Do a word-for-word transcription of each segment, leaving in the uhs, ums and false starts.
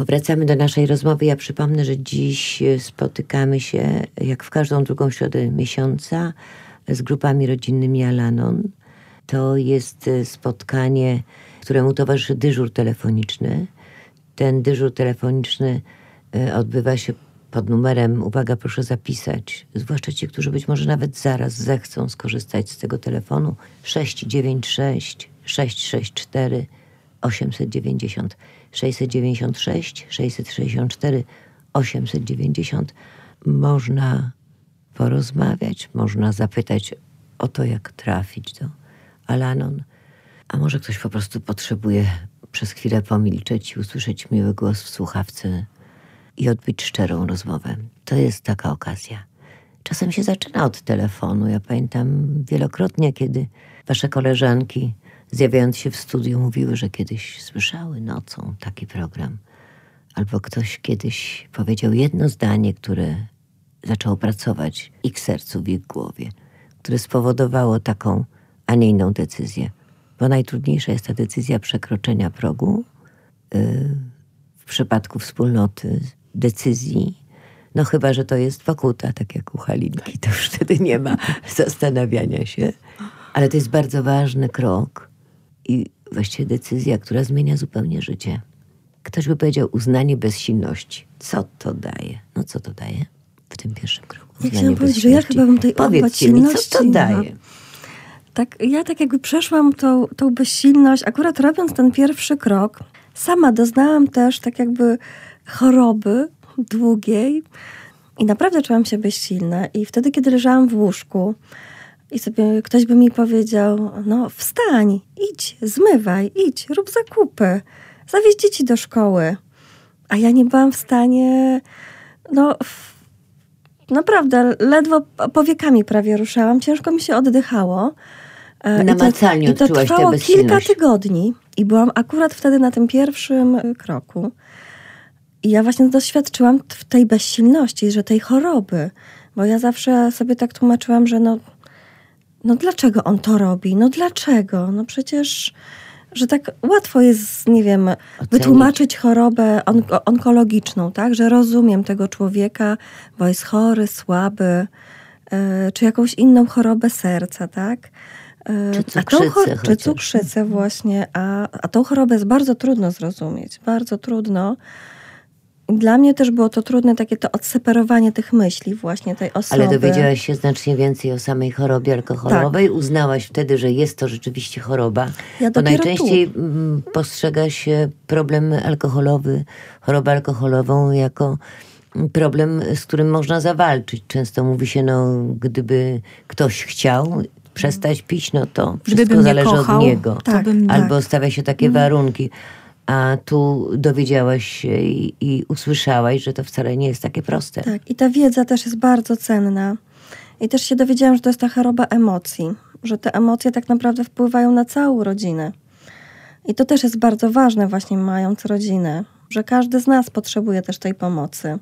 Powracamy do naszej rozmowy. Ja przypomnę, że dziś spotykamy się, jak w każdą drugą środę miesiąca, z grupami rodzinnymi Al-Anon. To jest spotkanie, któremu towarzyszy dyżur telefoniczny. Ten dyżur telefoniczny odbywa się pod numerem, uwaga, proszę zapisać, zwłaszcza ci, którzy być może nawet zaraz zechcą skorzystać z tego telefonu, sześć dziewięć sześć sześć sześć cztery osiem dziewięć zero, sześć dziewięć sześć sześć sześć cztery osiem dziewięć zero. Można porozmawiać, można zapytać o to, jak trafić do Al-Anon, a może ktoś po prostu potrzebuje przez chwilę pomilczeć i usłyszeć miły głos w słuchawce i odbyć szczerą rozmowę. To jest taka okazja. Czasem się zaczyna od telefonu. Ja pamiętam wielokrotnie, kiedy wasze koleżanki, zjawiając się w studiu, mówiły, że kiedyś słyszały nocą taki program. Albo ktoś kiedyś powiedział jedno zdanie, które zaczęło pracować ich sercu, w ich głowie, które spowodowało taką, a nie inną decyzję. Bo najtrudniejsza jest ta decyzja przekroczenia progu. Yy, w przypadku wspólnoty decyzji, no chyba, że to jest pokuta, tak jak u Halinki, to już wtedy nie ma zastanawiania się. Ale to jest bardzo ważny krok i właściwie decyzja, która zmienia zupełnie życie. Ktoś by powiedział uznanie bezsilności. Co to daje? No co to daje w tym pierwszym kroku? Ja chciałam powiedzieć, że ja chyba bym tej Powiedzcie mi, co to daje? Tak, ja tak jakby przeszłam tą, tą bezsilność, akurat robiąc ten pierwszy krok, sama doznałam też tak jakby choroby długiej i naprawdę czułam się bezsilna. I wtedy, kiedy leżałam w łóżku i sobie ktoś by mi powiedział, no wstań, idź, zmywaj, idź, rób zakupy, zawieź dzieci do szkoły. A ja nie byłam w stanie, no naprawdę, ledwo powiekami prawie ruszałam, ciężko mi się oddychało. Namacalnie I to, odczułaś tę bezsilność. I to trwało kilka tygodni i byłam akurat wtedy na tym pierwszym kroku. I ja właśnie doświadczyłam tej bezsilności, że tej choroby. Bo ja zawsze sobie tak tłumaczyłam, że no, no dlaczego on to robi? No dlaczego? No przecież, że tak łatwo jest, nie wiem, ocenić, wytłumaczyć chorobę on- onkologiczną, tak? Że rozumiem tego człowieka, bo jest chory, słaby, yy, czy jakąś inną chorobę serca, tak? Czy cukrzycę, chor- czy cukrzycę właśnie, a, a tą chorobę jest bardzo trudno zrozumieć, bardzo trudno. I dla mnie też było to trudne, takie to odseparowanie tych myśli właśnie tej osoby. Ale dowiedziałaś się znacznie więcej o samej chorobie alkoholowej? Tak. Uznałaś wtedy, że jest to rzeczywiście choroba? Ja Bo najczęściej tu. postrzega się problem alkoholowy, chorobę alkoholową jako problem, z którym można zawalczyć. Często mówi się, no gdyby ktoś chciał przestać pić, no to wszystko Gdybym zależy kochał, od niego. Tak, Albo tak. stawia się takie mm. warunki. A tu dowiedziałaś się i, i usłyszałaś, że to wcale nie jest takie proste. Tak, i ta wiedza też jest bardzo cenna. I też się dowiedziałam, że to jest ta choroba emocji. Że te emocje tak naprawdę wpływają na całą rodzinę. I to też jest bardzo ważne właśnie mając rodzinę. Że każdy z nas potrzebuje też tej pomocy.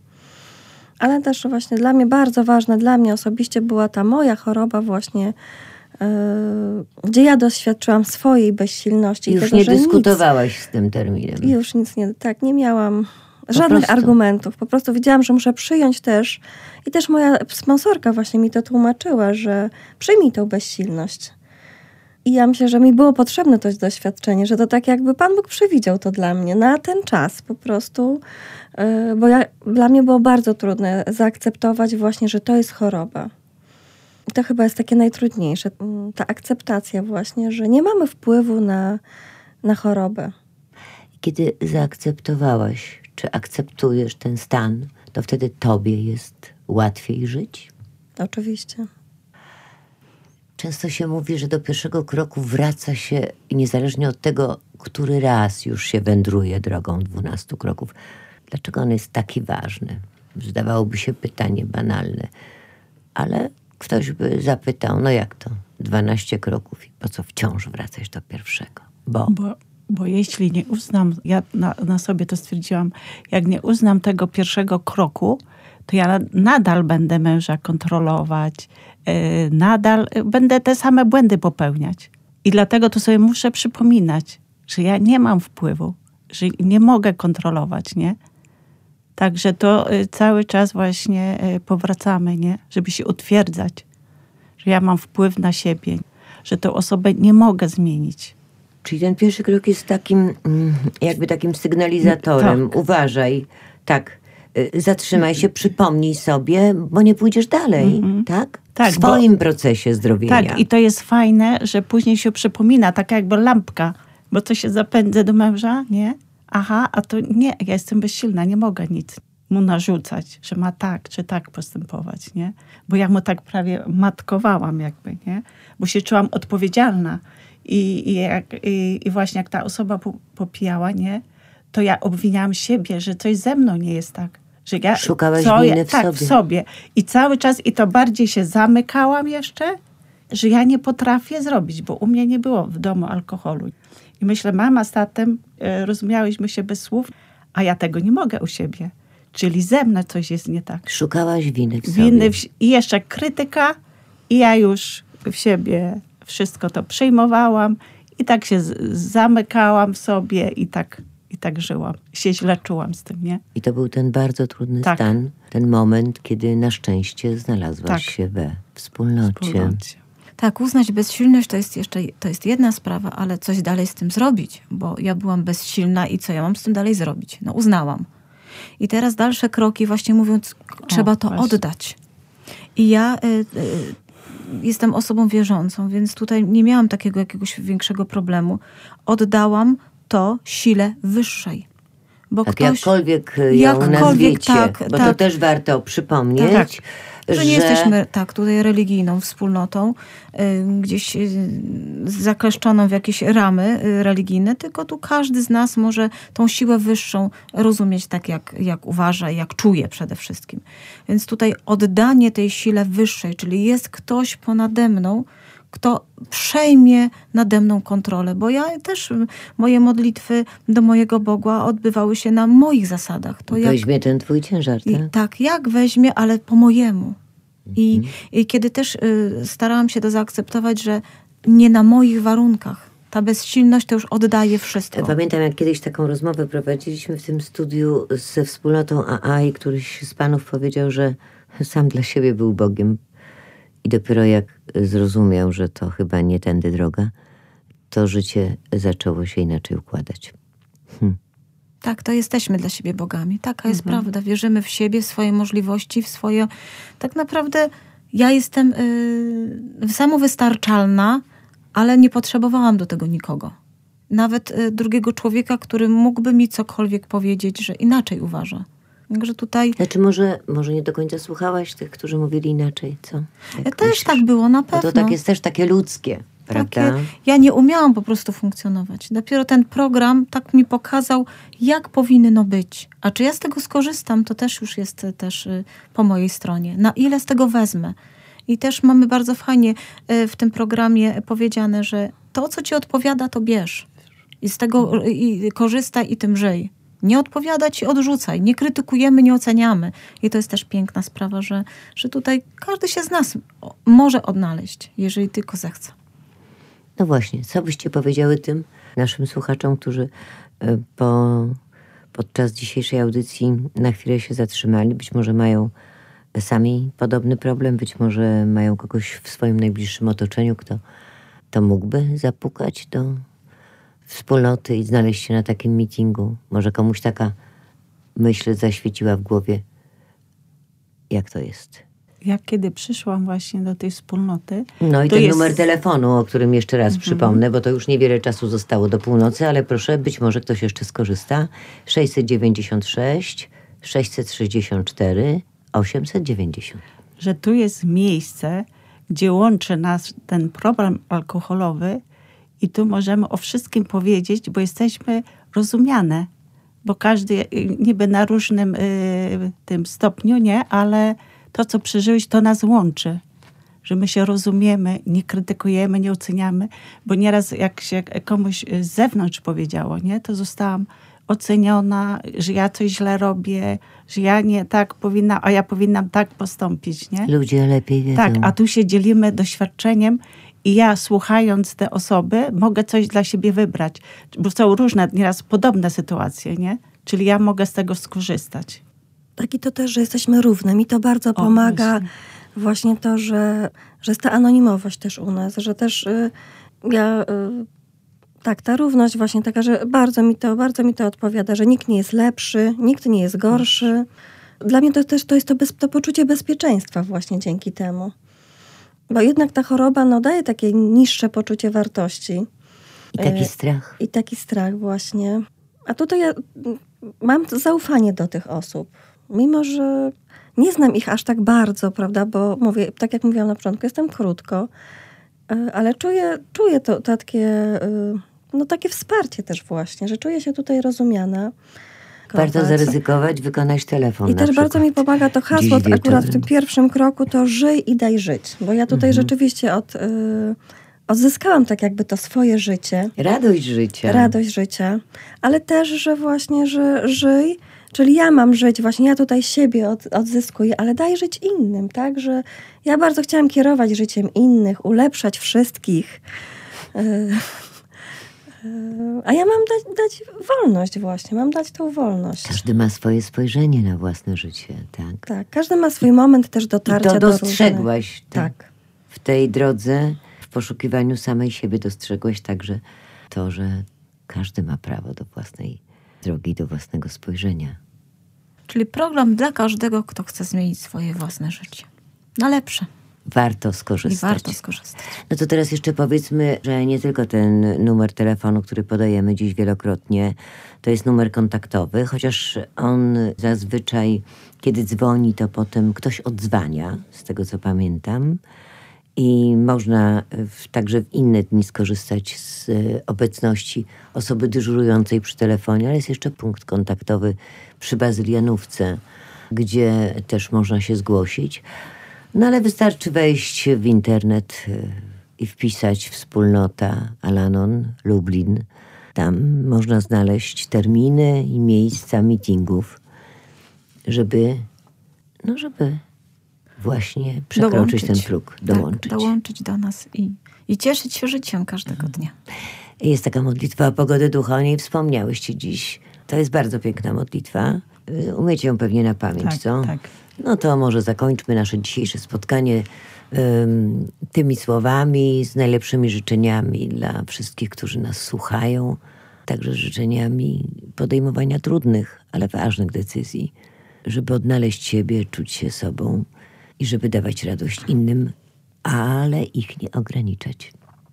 Ale też właśnie dla mnie bardzo ważne, dla mnie osobiście była ta moja choroba właśnie, yy, gdzie ja doświadczyłam swojej bezsilności. I już tego, nie że dyskutowałaś nic, z tym terminem. I już nic nie, tak, nie miałam żadnych prostu. argumentów. Po prostu wiedziałam, że muszę przyjąć też. I też moja sponsorka właśnie mi to tłumaczyła, że przyjmij tą bezsilność. I ja myślę, że mi było potrzebne to doświadczenie, że to tak jakby Pan Bóg przewidział to dla mnie na ten czas po prostu. Yy, bo ja, dla mnie było bardzo trudne zaakceptować właśnie, że to jest choroba. I to chyba jest takie najtrudniejsze. Ta akceptacja właśnie, że nie mamy wpływu na, na chorobę. Kiedy zaakceptowałaś, czy akceptujesz ten stan, to wtedy tobie jest łatwiej żyć? Oczywiście. Często się mówi, że do pierwszego kroku wraca się i niezależnie od tego, który raz już się wędruje drogą dwunastu kroków. Dlaczego on jest taki ważny? Zdawałoby się pytanie banalne, ale ktoś by zapytał, no jak to? dwanaście kroków i po co wciąż wracać do pierwszego? Bo... Bo, bo jeśli nie uznam, ja na, na sobie to stwierdziłam, jak nie uznam tego pierwszego kroku, to ja nadal będę męża kontrolować, yy, nadal będę te same błędy popełniać. I dlatego to sobie muszę przypominać, że ja nie mam wpływu że nie mogę kontrolować, nie? Także to y, cały czas właśnie y, powracamy, nie? Żeby się utwierdzać, że ja mam wpływ na siebie, że tę osobę nie mogę zmienić. Czyli ten pierwszy krok jest takim, jakby takim sygnalizatorem. Tak. Uważaj, tak, zatrzymaj się, przypomnij sobie, bo nie pójdziesz dalej, mm-hmm. tak? Tak, w swoim bo, procesie zdrowienia. Tak, i to jest fajne, że później się przypomina, taka jakby lampka, bo to się zapędzę do męża, nie? Aha, a to nie, ja jestem bezsilna, nie mogę nic mu narzucać, że ma tak czy tak postępować, nie? Bo ja mu tak prawie matkowałam jakby, nie? Bo się czułam odpowiedzialna. I, i, jak, i, i właśnie jak ta osoba popijała, nie? To ja obwiniałam siebie, że coś ze mną nie jest tak. Że ja, Szukałaś co winy ja, w tak, sobie. w sobie. I cały czas, i to bardziej się zamykałam jeszcze, że ja nie potrafię zrobić, bo u mnie nie było w domu alkoholu. I myślę, mama z tatem, e, rozumiałyśmy się bez słów, a ja tego nie mogę u siebie. Czyli ze mną coś jest nie tak. Szukałaś winy w sobie. Winy w, I jeszcze krytyka i ja już w siebie wszystko to przyjmowałam i tak się z- zamykałam w sobie i tak, i tak żyłam. Się źle czułam z tym, nie? I to był ten bardzo trudny tak. stan, ten moment, kiedy na szczęście znalazłaś tak. się we wspólnocie. wspólnocie. Tak, uznać bezsilność to jest jeszcze, to jest jedna sprawa, ale coś dalej z tym zrobić, bo ja byłam bezsilna i co ja mam z tym dalej zrobić? No uznałam. I teraz dalsze kroki właśnie mówiąc, trzeba o, to właśnie. oddać. I ja y, y, jestem osobą wierzącą, więc tutaj nie miałam takiego jakiegoś większego problemu. Oddałam to sile wyższej. Bo Tak, ktoś, jakkolwiek ją jakkolwiek, nazwiecie, tak, bo tak. to też warto przypomnieć, Tak. Że że nie jesteśmy tak tutaj religijną wspólnotą, y, gdzieś y, zakleszczoną w jakieś ramy y, religijne, tylko tu każdy z nas może tą siłę wyższą rozumieć tak, jak, jak uważa, jak czuje przede wszystkim. Więc tutaj oddanie tej sile wyższej, czyli jest ktoś ponade mną, kto przejmie nade mną kontrolę, bo ja też, moje modlitwy do mojego Boga odbywały się na moich zasadach. To jak, weźmie ten twój ciężar, tak? i, tak, jak weźmie, ale po mojemu. I, mhm. i kiedy też y, starałam się to zaakceptować, że nie na moich warunkach. Ta bezsilność to już oddaje wszystko. Pamiętam, jak kiedyś taką rozmowę prowadziliśmy w tym studiu ze wspólnotą A A i któryś z panów powiedział, że sam dla siebie był Bogiem. I dopiero jak zrozumiał, że to chyba nie tędy droga, to życie zaczęło się inaczej układać. Hm. Tak, to jesteśmy dla siebie bogami. Taka jest Mhm. prawda. Wierzymy w siebie, w swoje możliwości, w swoje... Tak naprawdę ja jestem yy, samowystarczalna, ale nie potrzebowałam do tego nikogo. Nawet yy, drugiego człowieka, który mógłby mi cokolwiek powiedzieć, że inaczej uważa. Także tutaj... Znaczy może, może nie do końca słuchałaś tych, którzy mówili inaczej, co? Jak też myślisz? tak było, na Bo pewno. to tak jest też takie ludzkie, prawda? Takie, ja nie umiałam po prostu funkcjonować. Dopiero ten program tak mi pokazał, jak powinno być. A czy ja z tego skorzystam, to też już jest też y, po mojej stronie. Na ile z tego wezmę. I też mamy bardzo fajnie y, w tym programie powiedziane, że to, co ci odpowiada, to bierz. I z tego y, i korzystaj i tym żyj. Nie odpowiada ci, odrzucaj. Nie krytykujemy, nie oceniamy. I to jest też piękna sprawa, że, że tutaj każdy się z nas może odnaleźć, jeżeli tylko zechce. No właśnie, co byście powiedziały tym naszym słuchaczom, którzy po, podczas dzisiejszej audycji na chwilę się zatrzymali? Być może mają sami podobny problem, być może mają kogoś w swoim najbliższym otoczeniu, kto to mógłby zapukać do wspólnoty i znaleźć się na takim meetingu. Może komuś taka myśl zaświeciła w głowie. Jak to jest? Jak kiedy przyszłam właśnie do tej wspólnoty... No i to ten jest... numer telefonu, o którym jeszcze raz mhm. przypomnę, bo to już niewiele czasu zostało do północy, ale proszę, być może ktoś jeszcze skorzysta. sześćset dziewięćdziesiąt sześć, sześćset sześćdziesiąt cztery, osiemset dziewięćdziesiąt. Że tu jest miejsce, gdzie łączy nas ten problem alkoholowy i tu możemy o wszystkim powiedzieć, bo jesteśmy rozumiane. Bo każdy niby na różnym y, tym stopniu, nie? Ale to, co przeżyłeś, to nas łączy. Że my się rozumiemy, nie krytykujemy, nie oceniamy. Bo nieraz jak się komuś z zewnątrz powiedziało, nie? To zostałam oceniona, że ja coś źle robię, że ja nie tak powinnam, a ja powinnam tak postąpić, nie? Ludzie lepiej wiedzą. Tak, a tu się dzielimy doświadczeniem I ja, słuchając te osoby, mogę coś dla siebie wybrać. Bo są różne, nieraz podobne sytuacje, nie? Czyli ja mogę z tego skorzystać. Tak, i to też, że jesteśmy równe. Mi to bardzo pomaga. właśnie. Właśnie to, że, że jest ta anonimowość też u nas, że też y, ja... Y, tak, ta równość właśnie taka, że bardzo mi to, bardzo mi to odpowiada, że nikt nie jest lepszy, nikt nie jest gorszy. Dla mnie to też to jest to, bez, to poczucie bezpieczeństwa właśnie dzięki temu. Bo jednak ta choroba no, daje takie niższe poczucie wartości. I taki E, strach. I taki strach właśnie. A tutaj ja mam zaufanie do tych osób. Mimo, że nie znam ich aż tak bardzo, prawda, bo mówię, tak jak mówiłam na początku, jestem krótko, e, ale czuję, czuję to, to takie, e, no, takie wsparcie też właśnie, że czuję się tutaj rozumiana. Warto zaryzykować, wykonać telefon. I też przykład. bardzo mi pomaga to hasło akurat w tym pierwszym kroku, to żyj i daj żyć. Bo ja tutaj mhm. rzeczywiście od, y, odzyskałam tak jakby to swoje życie. Radość życia. Radość życia. Ale też, że właśnie, że żyj, czyli ja mam żyć, właśnie ja tutaj siebie od, odzyskuję, ale daj żyć innym, tak? Że ja bardzo chciałam kierować życiem innych, ulepszać wszystkich. Y, A ja mam dać, dać wolność właśnie, mam dać tą wolność. Każdy ma swoje spojrzenie na własne życie, tak? Tak, każdy ma swój moment też dotarcia I to do dostrzegłaś. Tak. tak. W tej drodze, w poszukiwaniu samej siebie dostrzegłaś także to, że każdy ma prawo do własnej drogi, do własnego spojrzenia. Czyli program dla każdego, kto chce zmienić swoje własne życie. Na lepsze. Warto skorzystać. I warto skorzystać. No to teraz jeszcze powiedzmy, że nie tylko ten numer telefonu, który podajemy dziś wielokrotnie, to jest numer kontaktowy, chociaż on zazwyczaj, kiedy dzwoni, to potem ktoś odzwania, z tego co pamiętam. I można w, także w inne dni skorzystać z obecności osoby dyżurującej przy telefonie, ale jest jeszcze punkt kontaktowy przy Bazylianówce, gdzie też można się zgłosić. No ale wystarczy wejść w internet i wpisać wspólnota Al-Anon Lublin. Tam można znaleźć terminy i miejsca meetingów, żeby, no żeby właśnie przekroczyć dołączyć. ten próg, dołączyć. Tak, dołączyć do nas i, i cieszyć się życiem każdego dnia. Jest taka modlitwa o pogodę ducha, o niej wspomniałyście dziś. To jest bardzo piękna modlitwa. Umiecie ją pewnie na pamięć, tak, co? Tak. No to może zakończmy nasze dzisiejsze spotkanie um, tymi słowami, z najlepszymi życzeniami dla wszystkich, którzy nas słuchają. Także życzeniami podejmowania trudnych, ale ważnych decyzji, żeby odnaleźć siebie, czuć się sobą i żeby dawać radość innym, ale ich nie ograniczać.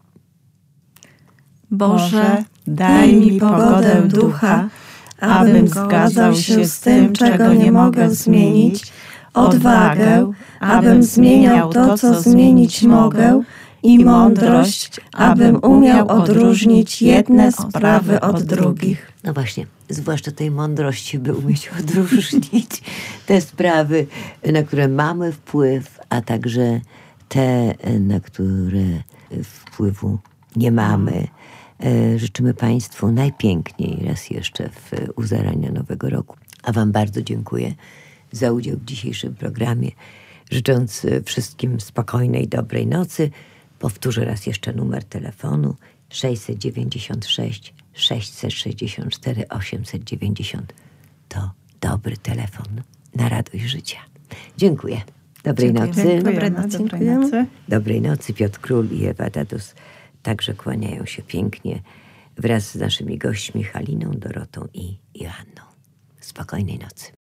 Boże, daj mi pogodę ducha, abym zgadzał się z tym, czego nie mogę zmienić, odwagę, abym zmieniał to, co zmienić mogę, i mądrość, abym umiał odróżnić jedne sprawy od drugich. No właśnie, zwłaszcza tej mądrości, by umieć odróżnić te sprawy, na które mamy wpływ, a także te, na które wpływu nie mamy. Życzymy Państwu najpiękniej raz jeszcze w u zarania nowego roku. A Wam bardzo dziękuję za udział w dzisiejszym programie. Życząc wszystkim spokojnej, dobrej nocy, powtórzę raz jeszcze numer telefonu sześćset dziewięćdziesiąt sześć sześćset sześćdziesiąt cztery osiemset dziewięćdziesiąt. To dobry telefon na radość życia. Dziękuję. Dobrej Dziękuję. nocy. Dobrej nocy. Dobrej nocy. Dobrej nocy. Piotr Król i Ewa Dadus także kłaniają się pięknie wraz z naszymi gośćmi Haliną, Dorotą i Joanną. Spokojnej nocy.